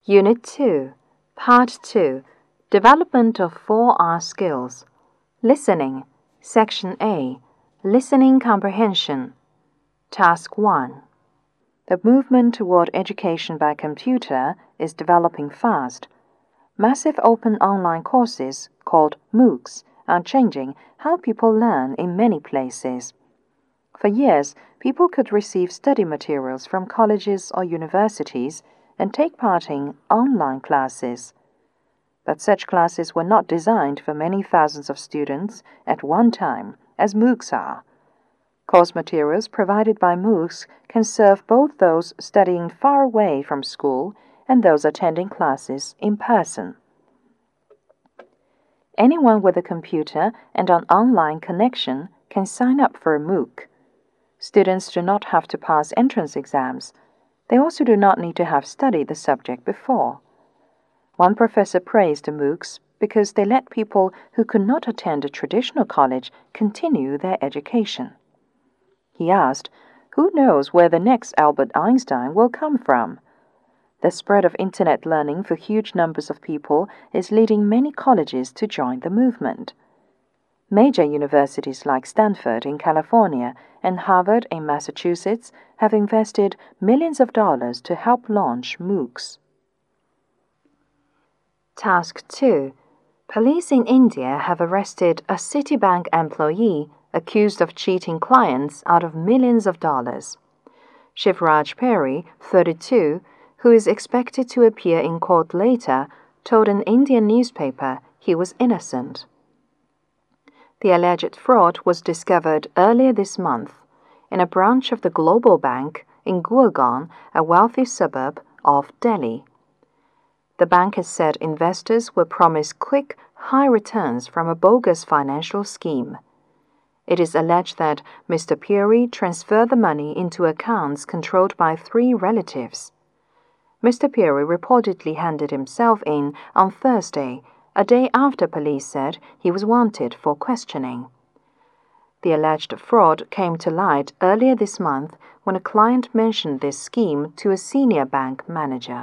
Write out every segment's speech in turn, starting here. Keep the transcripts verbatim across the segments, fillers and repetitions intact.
Unit two, Part two, Development of four R Skills. Listening, Section A, Listening Comprehension. Task one. The movement toward education by computer is developing fast. Massive open online courses, called MOOCs, are changing how people learn in many places. For years, people could receive study materials from colleges or universities and take part in online classes. But such classes were not designed for many thousands of students at one time, as MOOCs are. Course materials provided by MOOCs can serve both those studying far away from school and those attending classes in person. Anyone with a computer and an online connection can sign up for a MOOC. Students do not have to pass entrance exams. They also do not need to have studied the subject before. One professor praised the MOOCs because they let people who could not attend a traditional college continue their education. He asked, "Who knows where the next Albert Einstein will come from?" The spread of Internet learning for huge numbers of people is leading many colleges to join the movement. Major universities like Stanford in California and Harvard in Massachusetts have invested millions of dollars to help launch MOOCs. Task two. Police in India have arrested a Citibank employee accused of cheating clients out of millions of dollars. Shivraj Peri, thirty-two, who is expected to appear in court later, told an Indian newspaper he was innocent. The alleged fraud was discovered earlier this month in a branch of the Global Bank in Gurgaon, a wealthy suburb of Delhi. The bank has said investors were promised quick, high returns from a bogus financial scheme. It is alleged that Mister Peri transferred the money into accounts controlled by three relatives. Mister Peri reportedly handed himself in on Thursday, a day after police said he was wanted for questioning. The alleged fraud came to light earlier this month when a client mentioned this scheme to a senior bank manager.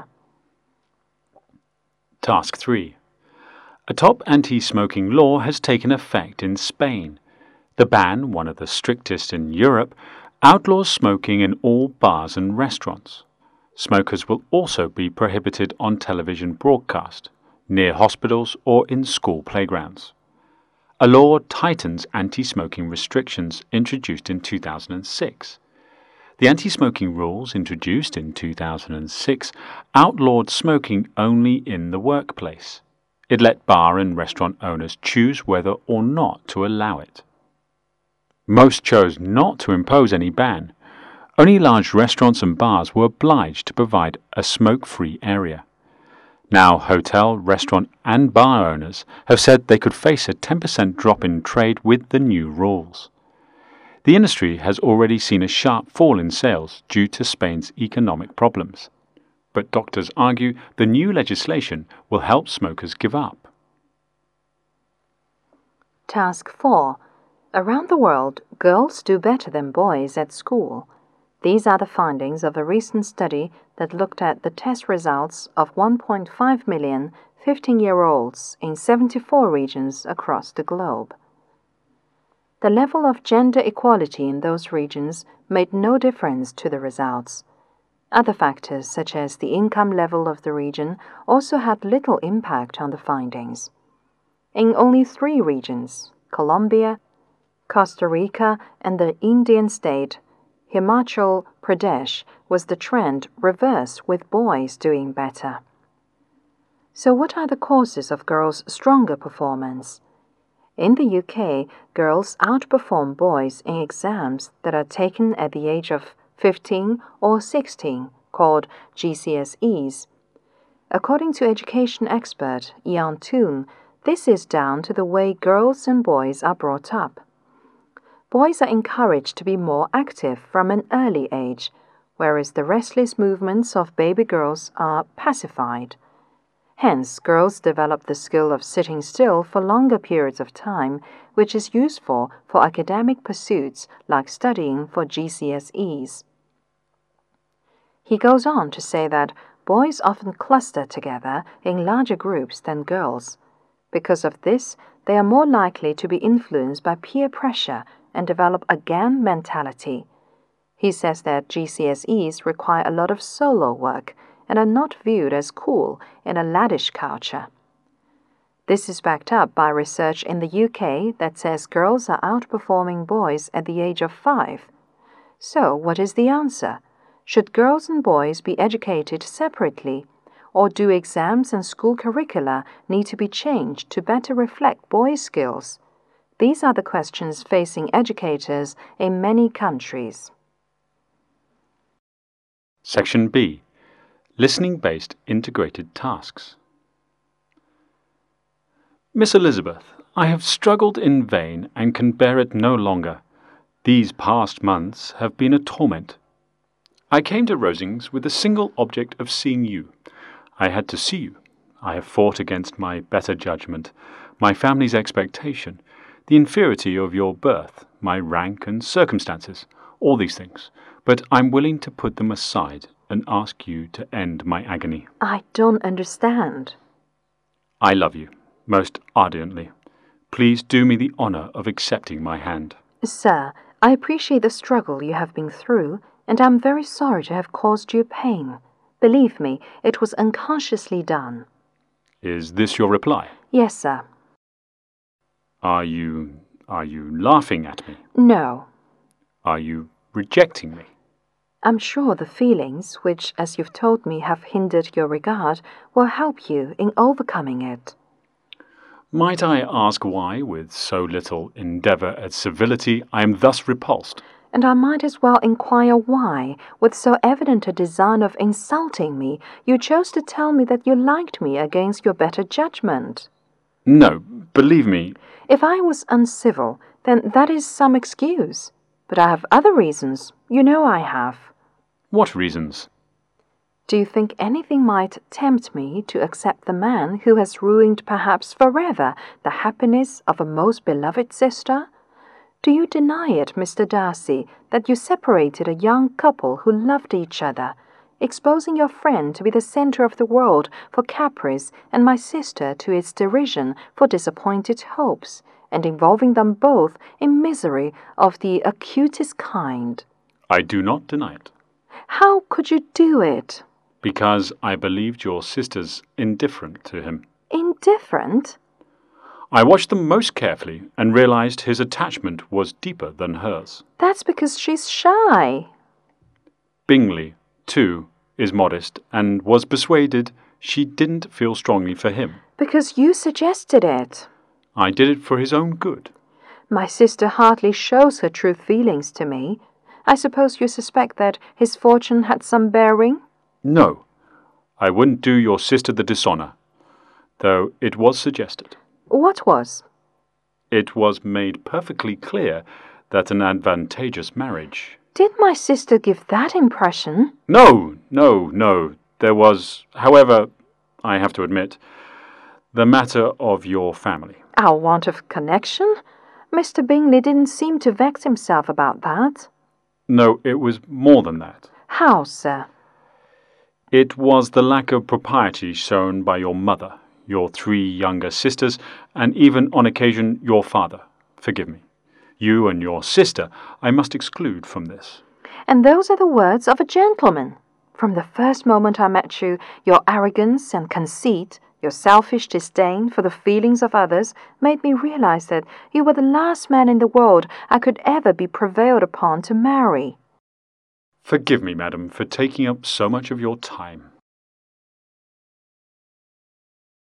Task three. A top anti-smoking law has taken effect in Spain. The ban, one of the strictest in Europe, outlaws smoking in all bars and restaurants. Smokers will also be prohibited on television broadcast, near hospitals or in school playgrounds. A law tightens anti-smoking restrictions introduced in two thousand six. The anti-smoking rules introduced in two thousand six outlawed smoking only in the workplace. It let bar and restaurant owners choose whether or not to allow it. Most chose not to impose any ban. Only large restaurants and bars were obliged to provide a smoke-free area. Now, hotel, restaurant and bar owners have said they could face a ten percent drop in trade with the new rules. The industry has already seen a sharp fall in sales due to Spain's economic problems. But doctors argue the new legislation will help smokers give up. Task four. Around the world, girls do better than boys at school. These are the findings of a recent study that looked at the test results of one point five million fifteen-year-olds in seventy-four regions across the globe. The level of gender equality in those regions made no difference to the results. Other factors, such as the income level of the region, also had little impact on the findings. In only three regions, Colombia, Costa Rica, and the Indian state, Himachal Pradesh, was the trend reversed with boys doing better. So what are the causes of girls' stronger performance? In the U K, girls outperform boys in exams that are taken at the age of fifteen or sixteen, called G C S Es. According to education expert Ian Toon, this is down to the way girls and boys are brought up. Boys are encouraged to be more active from an early age, whereas the restless movements of baby girls are pacified. Hence, girls develop the skill of sitting still for longer periods of time, which is useful for academic pursuits like studying for G C S Es. He goes on to say that boys often cluster together in larger groups than girls. Because of this, they are more likely to be influenced by peer pressure and develop a gang mentality. He says that G C S Es require a lot of solo work and are not viewed as cool in a laddish culture. This is backed up by research in the U K that says girls are outperforming boys at the age of five. So, what is the answer? Should girls and boys be educated separately, or do exams and school curricula need to be changed to better reflect boys' skills? These are the questions facing educators in many countries. Section B. Listening-based integrated tasks. Miss Elizabeth, I have struggled in vain and can bear it no longer. These past months have been a torment. I came to Rosings with the single object of seeing you. I had to see you. I have fought against my better judgment, my family's expectation, the inferiority of your birth, my rank and circumstances, all these things. But I'm willing to put them aside and ask you to end my agony. I don't understand. I love you, most ardently. Please do me the honour of accepting my hand. Sir, I appreciate the struggle you have been through, and I'm very sorry to have caused you pain. Believe me, it was unconsciously done. Is this your reply? Yes, sir. Are you... are you laughing at me? No. Are you rejecting me? I'm sure the feelings, which, as you've told me, have hindered your regard, will help you in overcoming it. Might I ask why, with so little endeavour at civility, I am thus repulsed? And I might as well inquire why, with so evident a design of insulting me, you chose to tell me that you liked me against your better judgment. No, believe me. If I was uncivil, then that is some excuse. But I have other reasons. You know I have. What reasons? Do you think anything might tempt me to accept the man who has ruined perhaps forever the happiness of a most beloved sister? Do you deny it, Mister Darcy, that you separated a young couple who loved each other, exposing your friend to be the centre of the world for caprice and my sister to its derision for disappointed hopes, and involving them both in misery of the acutest kind? I do not deny it. How could you do it? Because I believed your sisters indifferent to him. Indifferent? I watched them most carefully and realized his attachment was deeper than hers. That's because she's shy. Bingley, too, is modest and was persuaded she didn't feel strongly for him. Because you suggested it. I did it for his own good. My sister hardly shows her true feelings to me. I suppose you suspect that his fortune had some bearing? No, I wouldn't do your sister the dishonour, though it was suggested. What was? It was made perfectly clear that an advantageous marriage... Did my sister give that impression? No, no, no. There was, however, I have to admit, the matter of your family. Our want of connection? Mister Bingley didn't seem to vex himself about that. No, it was more than that. How, sir? It was the lack of propriety shown by your mother, your three younger sisters, and even on occasion your father. Forgive me. You and your sister I must exclude from this. And those are the words of a gentleman. From the first moment I met you, your arrogance and conceit, your selfish disdain for the feelings of others, made me realize that you were the last man in the world I could ever be prevailed upon to marry. Forgive me, madam, for taking up so much of your time.